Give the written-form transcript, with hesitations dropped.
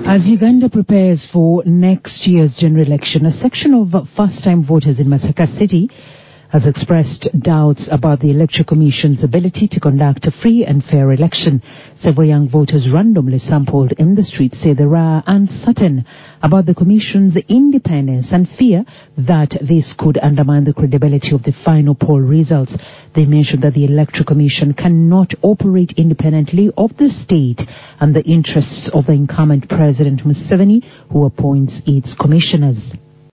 As Uganda prepares for next year's general election, a section of first-time voters in Masaka City has expressed doubts about the Electoral Commission's ability to conduct a free and fair election. Several young voters randomly sampled in the street say they are uncertain about the Commission's independence and fear that this could undermine the credibility of the final poll results. They mentioned that the Electoral Commission cannot operate independently of the state and the interests of the incumbent President Museveni, who appoints its commissioners.